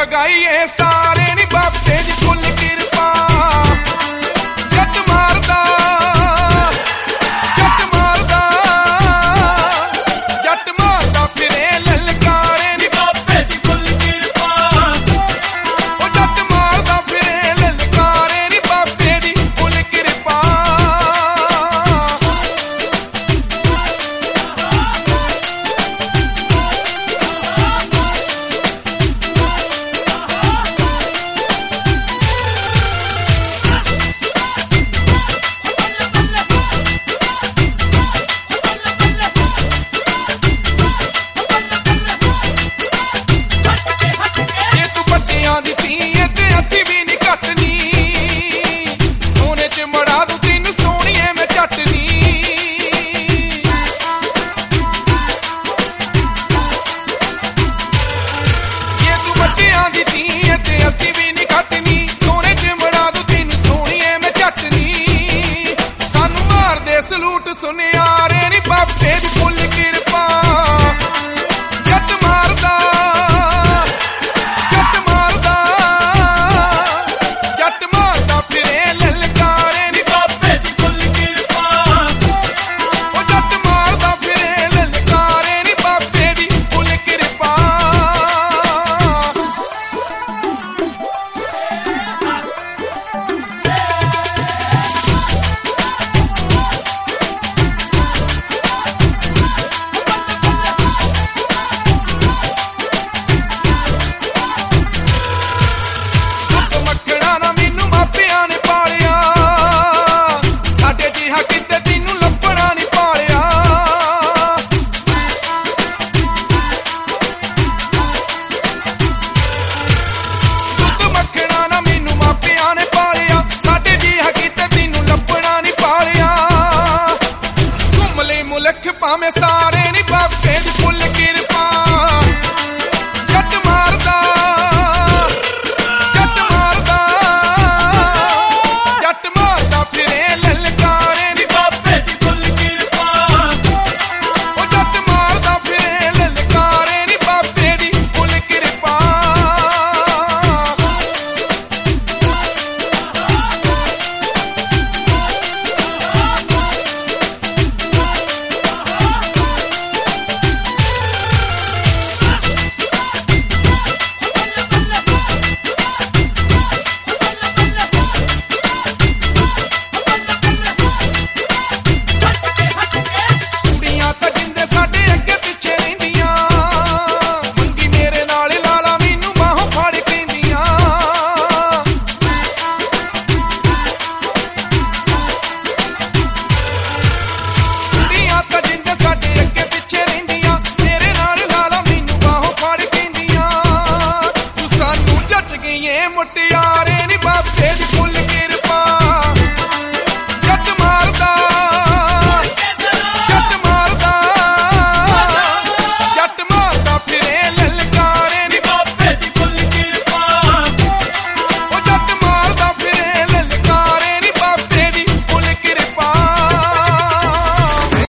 गाइए सारे नी बाबे दी फुल किरपा जट मारदा फिरे ललकारे नी बाबे दी फुल किरपा ओ जट मारदा फिरे ललकारे नी बाबे दी फुल किरपा सलूट सुनियारे नी बाबे दी फुल किरपा जट मारदा फिरे ललकारे नी बाबे दी फुल किरपा ओ जट मारदा फिरे ललकारे नी बाबे दी फुल किरपा मुलख पावे सारे नी बाबे दी फुल किरपा